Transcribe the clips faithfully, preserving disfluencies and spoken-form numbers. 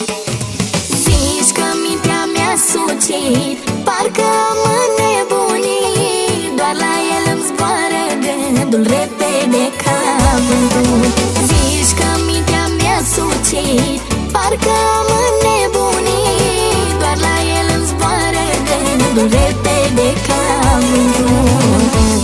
Zici că mintea mi-a sucit, parcă am înnebunit. Doar la el îmi zboară gândul repede ca vântul. Zici că mintea mi-a sucit, parcă am înnebunit. Doar la el îmi zboară gândul repede ca vântul.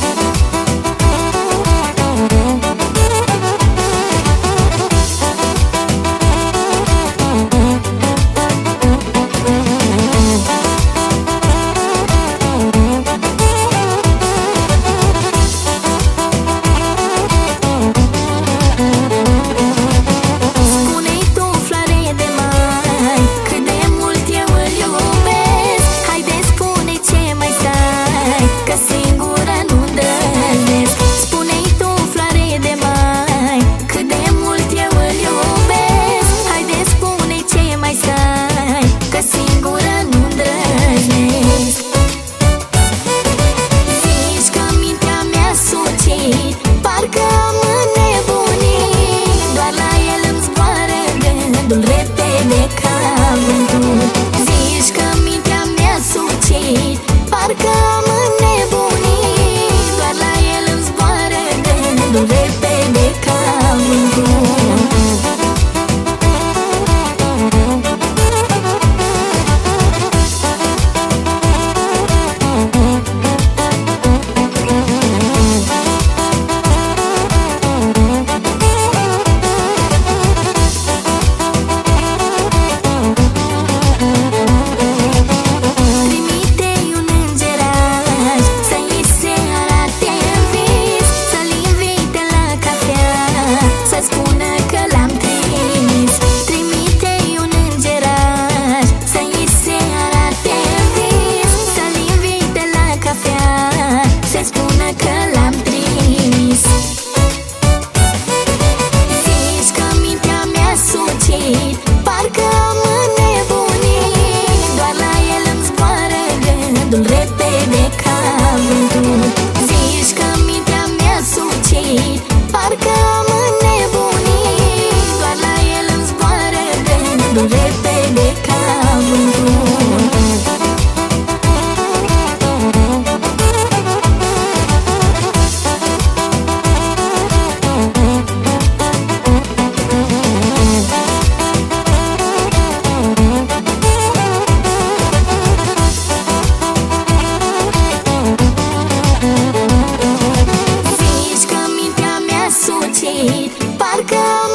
Parcă am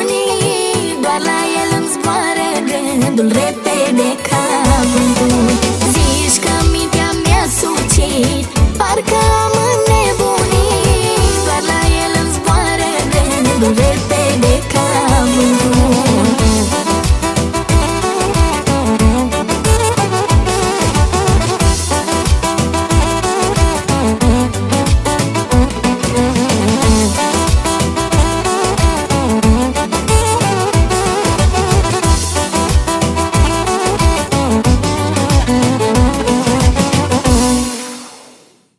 înnebunit, doar la el îmi zboară gândul repede ca vântul.